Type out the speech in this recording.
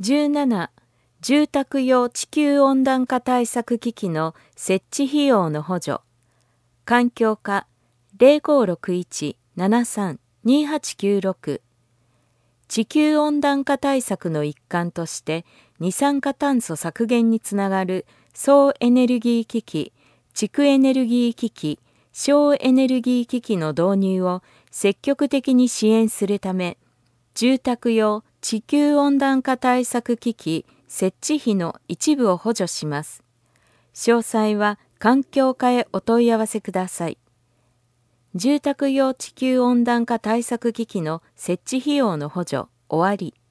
17、住宅用地球温暖化対策機器の設置費用の補助。環境課 0561-73-2896。地球温暖化対策の一環として二酸化炭素削減につながる総エネルギー機器、地区エネルギー機器、省エネルギー機器の導入を積極的に支援するため、住宅用地球温暖化対策機器設置費の一部を補助します。詳細は環境課へお問い合わせください。住宅用地球温暖化対策機器の設置費用の補助終わり。